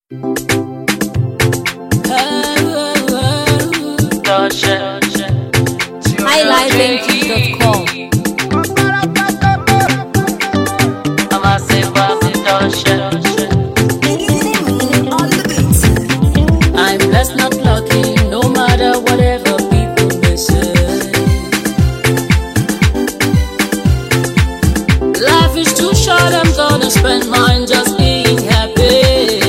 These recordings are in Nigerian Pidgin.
highlifeng.com. I'm blessed, not lucky, no matter whatever people may say. Life is too short, I'm gonna spend mine just being happy.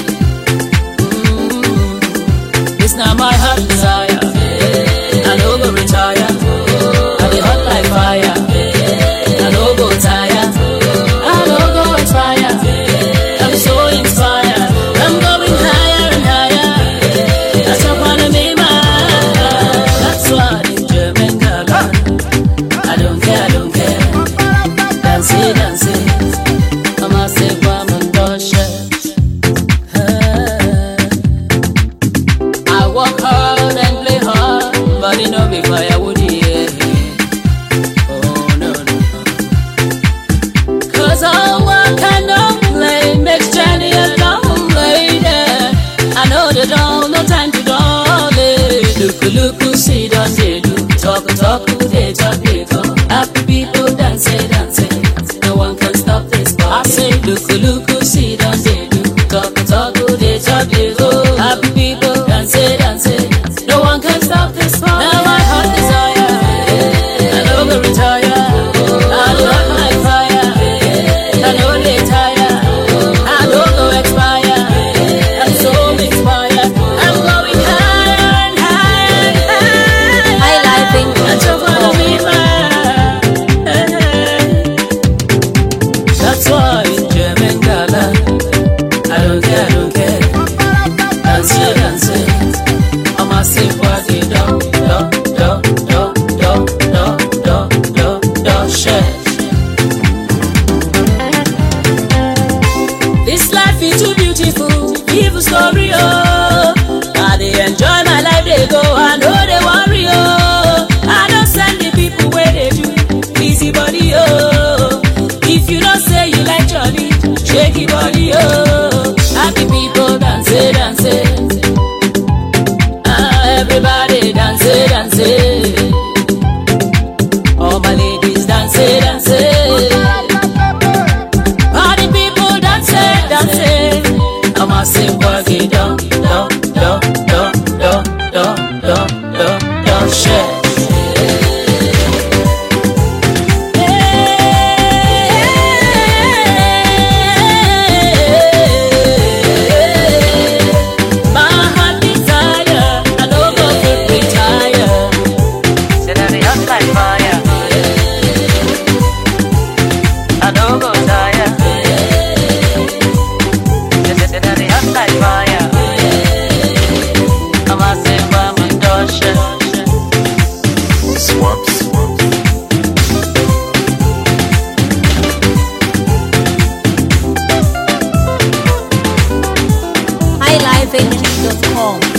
It's not my heart desire, I no go retire. I be hot like fire, I no go tire, I no go expire. I'm so inspired, I'm going higher and higher. That's what wanna be mine. That's why in German Gaga, I don't care, I don't care. Dance it, dance it. I'm a sick woman, don't share. I work hard and play hard, but it no be firewood, yeah. Oh no, no. Cause all work and no play makes Jenny a long lady. I know they don't, no time to dolly. Look, see, don't they do. Talk, they talk, they talk. Happy people dance, dance. No one can stop this party. I say, look, see, don't they do. Talk, they talk, they go. Happy people dance, dance. No one can stop this party. Now my heart desire, I know go retire. I love like fire, I know they tire. I know go expire. I'm so inspired, I'm going higher and higher and higher. highlifeng.com. I just wanna be mine. That's why in German Gaga, I don't care, I don't care. Dance it. I'm a sick body, do, share. This life is too beautiful, give a story, oh. I dey enjoy my life, they go, I know they worry, oh. I don't send the people where they do, easy body, oh. If you don't say you like Johnny, shake your body, oh. Happy people dance, dance. Everybody dance, dance. All my ladies dance, dance. Party people dance, dance. I'm a sing boogie, do, share. highlifeng.com.